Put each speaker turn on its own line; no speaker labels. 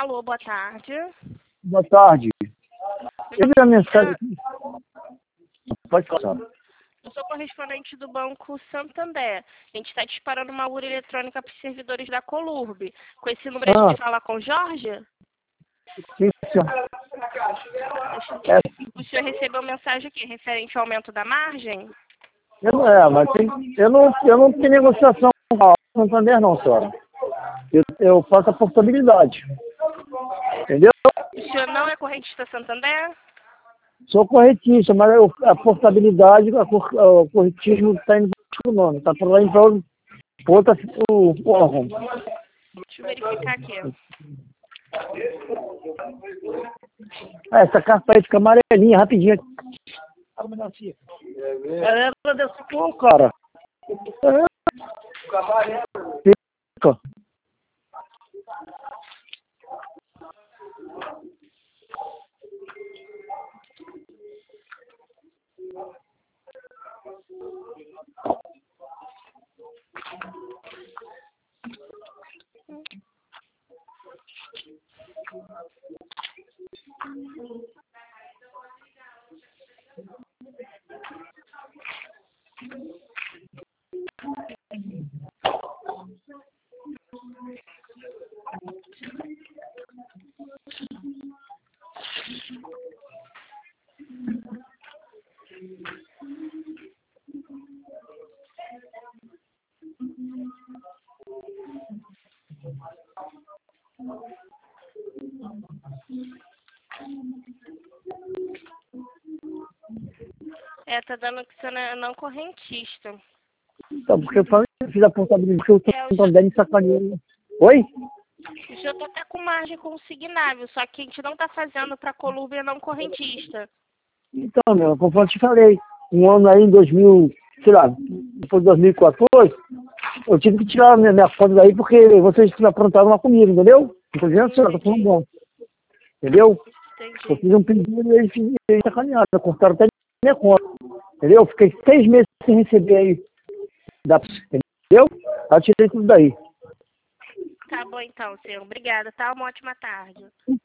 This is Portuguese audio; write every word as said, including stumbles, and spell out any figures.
Alô, boa tarde.
Boa tarde. Eu vi a mensagem aqui. Pode falar.
Eu sou correspondente do Banco Santander. A gente está disparando uma U R eletrônica para os servidores da Colurb. Com esse número a
Ah.
gente fala com o Jorge?
Sim, senhor. É,
O senhor recebeu mensagem aqui referente ao aumento da margem?
eu não, é, mas tem, eu, não, eu não tenho negociação com a Santander, não, senhora. Eu, eu faço a portabilidade. Entendeu?
O senhor não é correntista Santander?
Sou corretista, mas eu, a portabilidade, a, cor- o corretismo está indo para o nome. Está por lá indo para o- pra outra o, o órgão.
Deixa eu verificar aqui.
Ah, essa carta aí fica amarelinha, rapidinho. É ela dessa cor, cara. É. Fica.
É, tá dando que você não é não correntista.
Então, porque eu falei que eu fiz a portabilidade, porque eu
É, o
estou
senhor,
andando em sacaneiro. Oi?
o senhor tá até com margem consignável, só que a gente não tá fazendo para Colurb não correntista.
Então, meu, conforme eu te falei, um ano aí em dois mil, sei lá, depois de dois mil e quatorze, eu tive que tirar a minha, minha foto daí porque vocês aprontaram lá comigo, entendeu? Não dizendo, senhora, tô falando bom. Entendeu? Eu
Entendi.
fiz um pedido e eles eles sacanearam, cortaram até minha conta. Entendeu? Eu fiquei seis meses sem receber aí. Da, entendeu? Aí eu tirei tudo daí.
Tá bom então, senhor. Obrigada, tá? Uma ótima tarde.